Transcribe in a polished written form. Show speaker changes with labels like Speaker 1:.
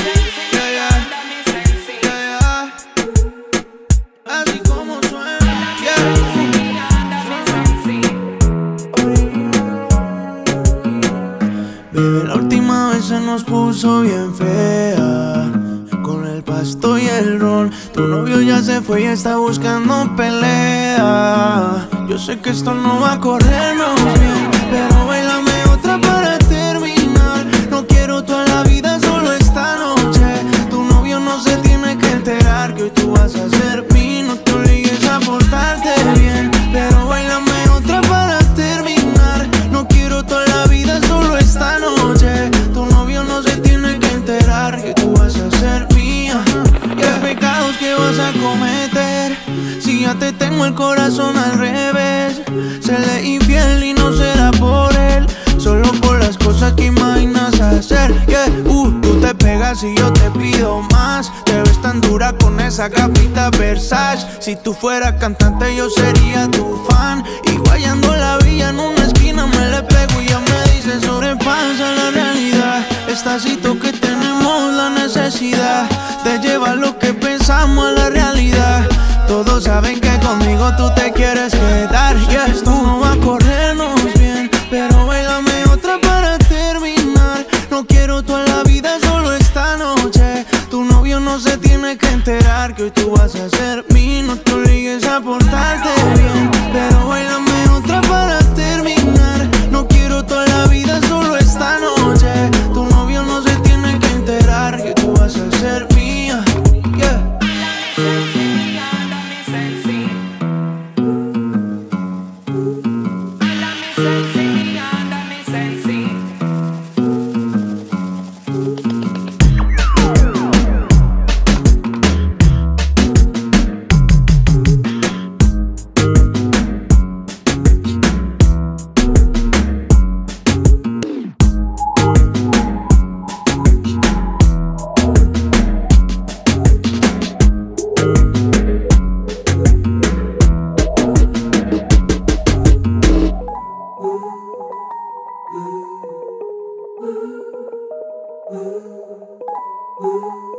Speaker 1: Así como suena, Bebé, la última vez se nos puso bien fea, con el pasto y el ron. Tu novio ya se fue y está buscando pelea. Yo sé que esto no va a corrernos bien, pero bailame otra para terminar. No quiero toda la vida, solo esta noche. Tu novio no se tiene que enterar que hoy tú vas a ser mío. No te obligues a portarte bien, pero bailame otra para terminar. No quiero toda la vida, solo esta noche. Tu novio no se tiene que enterar que tú vas a ser mía. ¿Qué pecados que vas a cometer si ya te tengo el corazón al revés? Serle infiel y no será por él, solo por las cosas que imaginas hacer. Tú te pegas y yo te pido más. Te ves tan dura con esa capita Versace. Si tú fueras cantante yo sería tu fan. Y guayando la villa en una esquina me le pego y ya me dice sobrepasa la realidad. Estacito que tenemos la necesidad de llevar lo que pensamos a la realidad. Todos saben que conmigo tú te quieres quedar. Esto no va a corrernos bien, pero bailame otra para terminar. No quiero toda la vida, solo esta noche. Tu novio no se tiene que enterar que hoy tú vas a ser mío. No te obligues a portarte bien, pero bailame otra para terminar. No quiero toda la vida, solo esta noche. Tu novio no se tiene que enterar que tú vas a ser mía.
Speaker 2: Ooh.